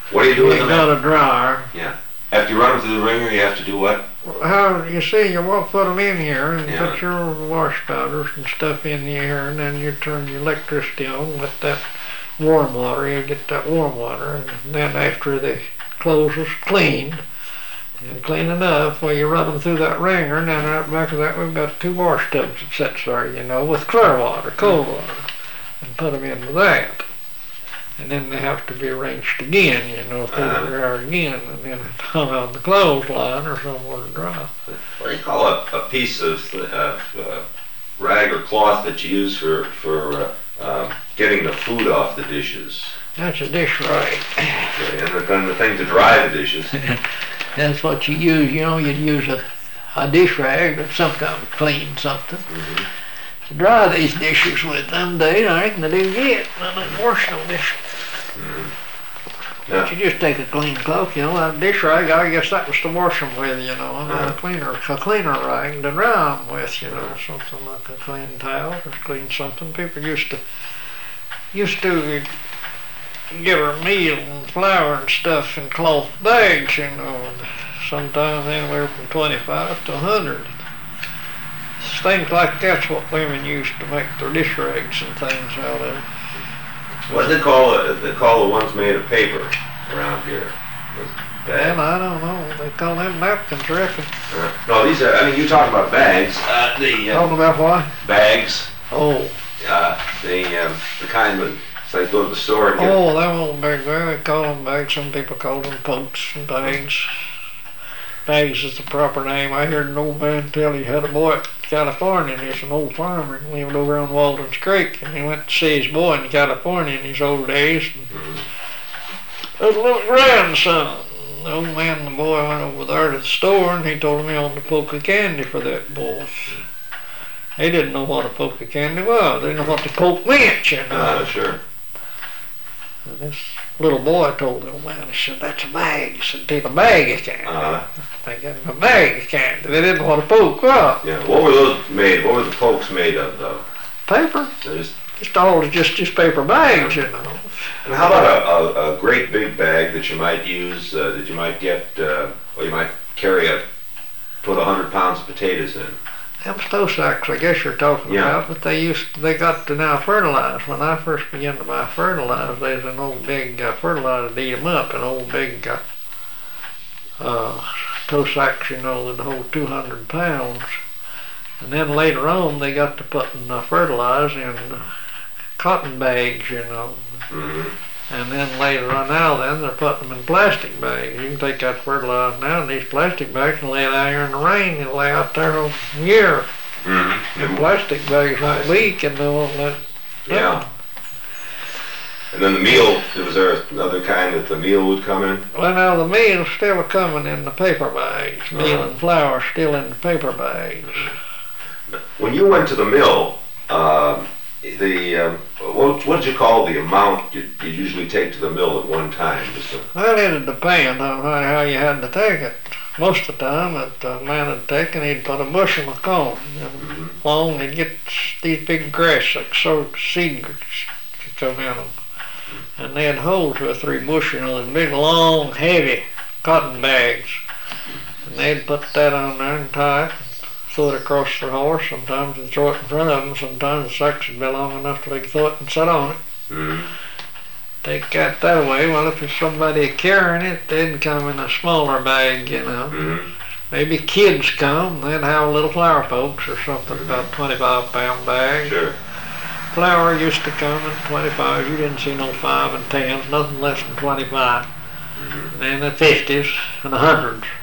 What do you do with them? You got a dryer. Yeah. After you run them through the wringer, you have to do what? How you see, you won't put them in here and Yeah. put your wash powders and stuff in here, and then you turn your electricity on with that warm water. You get that warm water, and then after the clothes is cleaned and clean enough, well, you run them through that wringer, and then out back of that we've got 2 wash tubs that sits there, you know, with clear water, cold water, and put them in with that. And then they have to be rinsed again, you know, through the dryer again, and then hung on the clothesline or somewhere to dry. What do you call a piece of rag or cloth that you use for getting the food off the dishes? That's a dish rag. Okay, and then the thing to dry the dishes. That's what you use, you know, you'd use a dish rag or some kind of clean something to dry these dishes with. Them days, I reckon they do get. I don't wash no dishes. Yeah. But you just take a clean cloth, you know, that dish rag, I guess that was to wash them with, you know, and a cleaner rag to dry them with, you know, something like a clean towel or clean something. People used to get our meal and flour and stuff in cloth bags, you know, sometimes anywhere from 25 to 100. Things like that's what women used to make their dish rags and things out of. What do they call it? They call the ones made of paper around here. Well, I don't know. They call them napkins, I reckon. No, these are, I mean, you talk about bags. Talking about what? Bags. Oh. The kind that, so you go to the store and get... Oh, them old bags there, they call them bags. Some people call them pokes and bags. Bags is the proper name. I heard an old man tell he had a boy in California, and he's an old farmer, and lived over on Walden's Creek, and he went to see his boy in California in his old days. His little grandson. The old man and the boy went over there to the store, and he told him he wanted a poke of candy for that boy. He didn't know what a poke of candy was. They didn't know what the poke meant, you know. Sure. And this little boy told the old man, he said, that's a bag. He said, take a bag of candy. They gave him a bag of candy. They didn't know what a poke was. Yeah, what were those made? What were the pokes made of, though? Paper. Just paper bags, you know. And how about a great big bag that you might use, that you might get, or you might carry put 100 pounds of potatoes in? Them tow sacks, I guess you're talking about, but they got to now fertilize. When I first began to buy fertilizer, there's an old big fertilizer to eat them up, an old big tow sacks, you know, that hold 200 pounds. And then later on, they got to putting fertilizer in cotton bags, you know. And then later on then they're putting them in plastic bags. You can take that fertilizer now in these plastic bags and lay it out here in the rain. It'll lay out there all year. The plastic bags won't leak and they won't let... Yeah. And then the meal, was there another kind that the meal would come in? Well, now the meal's still coming in the paper bags. Meal and flour still in the paper bags. When you went to the mill, what did you call the amount you usually take to the mill at one time? Well, it'd depend on how you had to take it. Most of the time, that man would take and he'd put a bushel of corn long. He'd get these big grass, like seed could come in them. And they'd hold 2 or 3 bushel in big, long, heavy cotton bags. And they'd put that on there and tie it. Throw it across their horse. Sometimes they'd throw it in front of them. Sometimes the sacks would be long enough till they could throw it and sit on it. Take that away. Well, if there's somebody carrying it, they'd come in a smaller bag, you know. Maybe kids come. They'd have little flour pokes or something, about 25-pound bag. Sure. Flour used to come in 25. You didn't see no 5 and 10s, nothing less than 25. And then the 50s and the 100s.